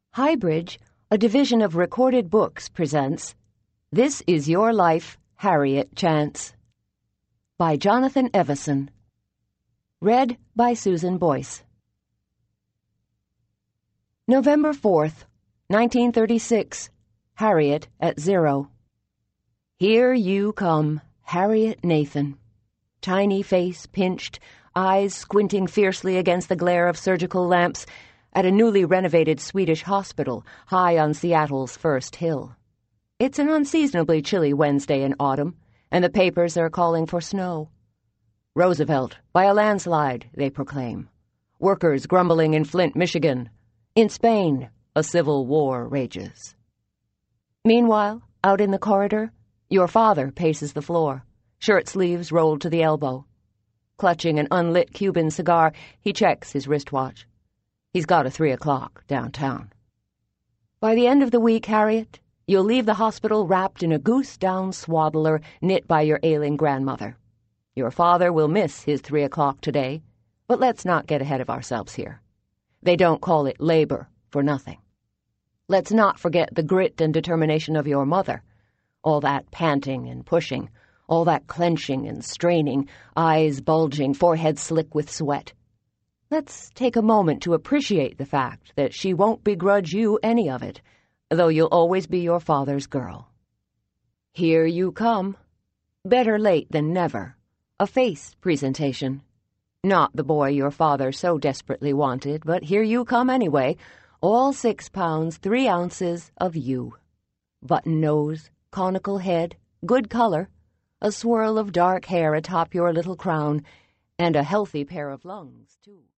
Highbridge, a division of Recorded Books, presents This Is Your Life, Harriet Chance by Jonathan Evison. Read by Susan Boyce. November 4th, 1936. Harriet at 0. Here you come, Harriet Nathan. Tiny face pinched, eyes squinting fiercely against the glare of surgical lamps at a newly renovated Swedish hospital high on Seattle's First Hill. It's an unseasonably chilly Wednesday in autumn, and the papers are calling for snow. Roosevelt, by a landslide, they proclaim. Workers grumbling in Flint, Michigan. In Spain, a civil war rages. Meanwhile, out in the corridor, your father paces the floor, shirt sleeves rolled to the elbow. Clutching an unlit Cuban cigar, he checks his wristwatch. He's got a 3 o'clock downtown. By the end of the week, Harriet, you'll leave the hospital wrapped in a goose-down swaddler knit by your ailing grandmother. Your father will miss his 3 o'clock today, but let's not get ahead of ourselves here. They don't call it labor for nothing. Let's not forget the grit and determination of your mother. All that panting and pushing, all that clenching and straining, eyes bulging, forehead slick with sweat. Let's take a moment to appreciate the fact that she won't begrudge you any of it, though you'll always be your father's girl. Here you come. Better late than never. A face presentation. Not the boy your father so desperately wanted, but here you come anyway, all 6 pounds 3 ounces of you. Button nose, conical head, good color, a swirl of dark hair atop your little crown, and a healthy pair of lungs, too.